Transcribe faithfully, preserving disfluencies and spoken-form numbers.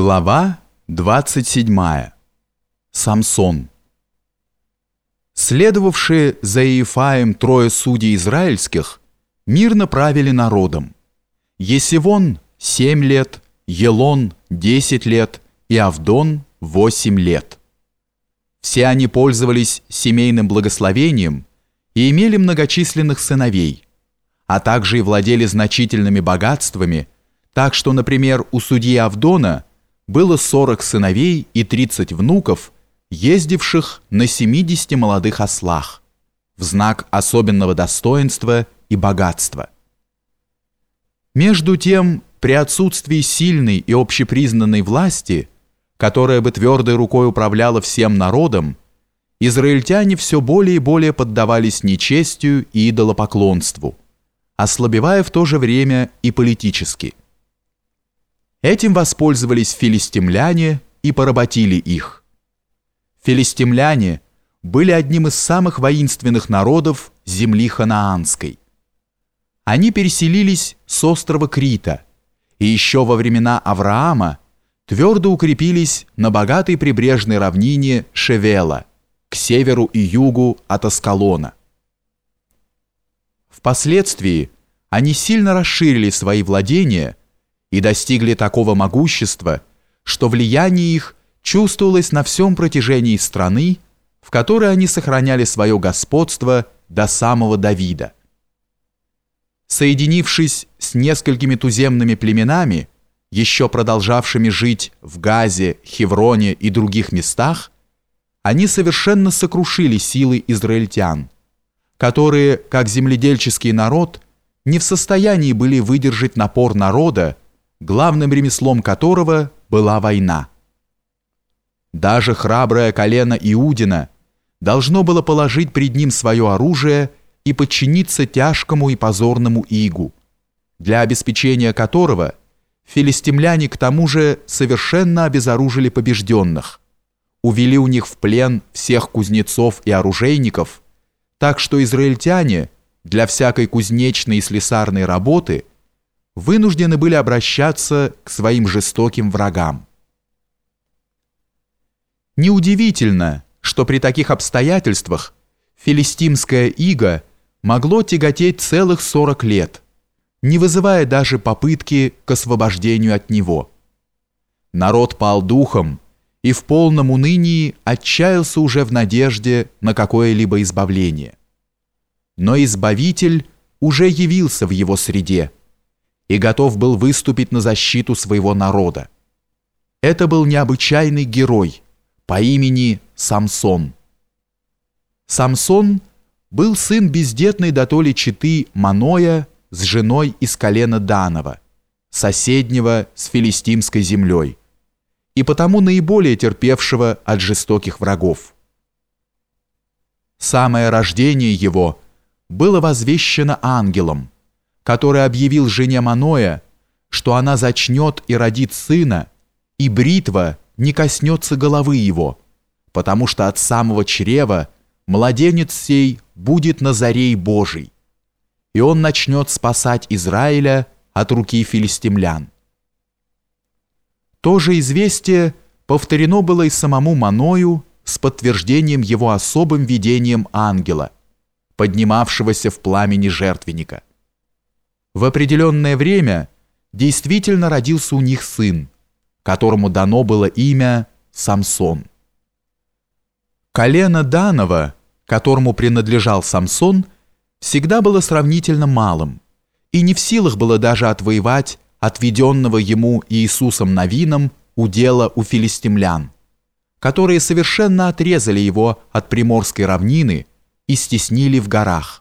Глава двадцать седьмая. Самсон. Следовавшие за Иефаем трое судей израильских мирно правили народом. Есивон – семь лет, Елон – десять лет и Авдон – восемь лет. Все они пользовались семейным благословением и имели многочисленных сыновей, а также и владели значительными богатствами, так что, например, у судьи Авдона было сорок сыновей и тридцать внуков, ездивших на семидесяти молодых ослах, в знак особенного достоинства и богатства. Между тем, при отсутствии сильной и общепризнанной власти, которая бы твердой рукой управляла всем народом, израильтяне все более и более поддавались нечестию и идолопоклонству, ослабевая в то же время и политически. Этим воспользовались филистимляне и поработили их. Филистимляне были одним из самых воинственных народов земли ханаанской. Они переселились с острова Крита и еще во времена Авраама твердо укрепились на богатой прибрежной равнине Шевела, к северу и югу от Аскалона. Впоследствии они сильно расширили свои владения и достигли такого могущества, что влияние их чувствовалось на всем протяжении страны, в которой они сохраняли свое господство до самого Давида. Соединившись с несколькими туземными племенами, еще продолжавшими жить в Газе, Хевроне и других местах, они совершенно сокрушили силы израильтян, которые, как земледельческий народ, не в состоянии были выдержать напор народа, главным ремеслом которого была война. Даже храброе колено Иудина должно было положить пред ним свое оружие и подчиниться тяжкому и позорному игу, для обеспечения которого филистимляне к тому же совершенно обезоружили побежденных, увели у них в плен всех кузнецов и оружейников, так что израильтяне для всякой кузнечной и слесарной работы вынуждены были обращаться к своим жестоким врагам. Неудивительно, что при таких обстоятельствах филистимское иго могло тяготеть целых сорок лет, не вызывая даже попытки к освобождению от него. Народ пал духом и в полном унынии отчаялся уже в надежде на какое-либо избавление. Но Избавитель уже явился в его среде и готов был выступить на защиту своего народа. Это был необычайный герой по имени Самсон. Самсон был сын бездетной дотоле четы Маноя с женой из колена Данова, соседнего с филистимской землей, и потому наиболее терпевшего от жестоких врагов. Самое рождение его было возвещено ангелом, который объявил жене Маноя, что она зачнет и родит сына, и бритва не коснется головы его, потому что от самого чрева младенец сей будет Назарей Божий, и он начнет спасать Израиля от руки филистимлян. То же известие повторено было и самому Маною с подтверждением его особым видением ангела, поднимавшегося в пламени жертвенника. В определенное время действительно родился у них сын, которому дано было имя Самсон. Колено Данова, которому принадлежал Самсон, всегда было сравнительно малым и не в силах было даже отвоевать отведенного ему Иисусом Навином удела у филистимлян, которые совершенно отрезали его от приморской равнины и стеснили в горах.